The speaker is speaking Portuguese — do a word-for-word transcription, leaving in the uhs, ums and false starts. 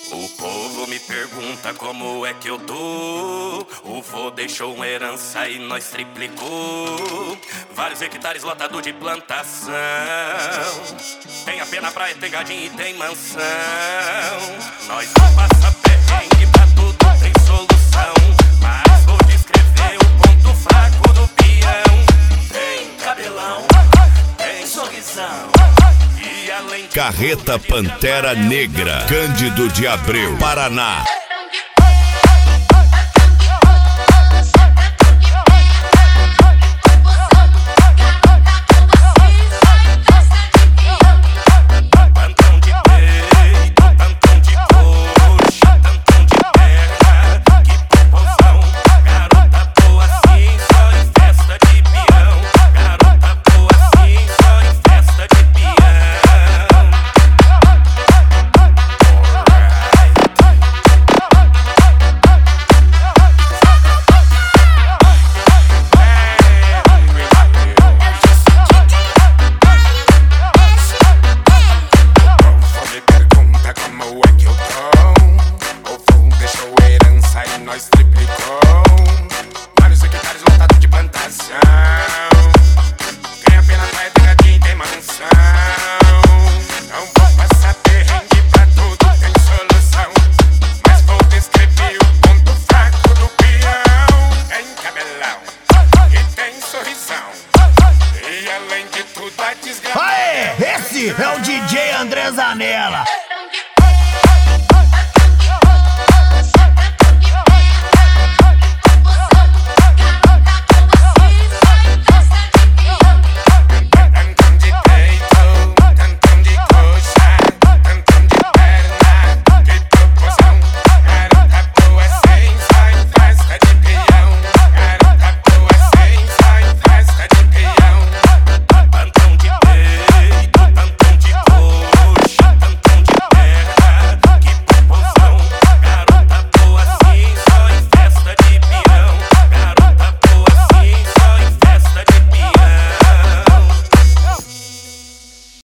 O povo me pergunta como é que eu tô. O vô deixou uma herança e nós triplicou. Vários hectares lotado de plantação. Tem a pé na praia, tem gadinho e tem mansão. Nós não passa perrengue, pra tudo tem solução. Mas vou descrever o ponto fraco do peão. Tem cabelão, tem sorrisão. Carreta Pantera Negra, Cândido de Abreu, Paraná.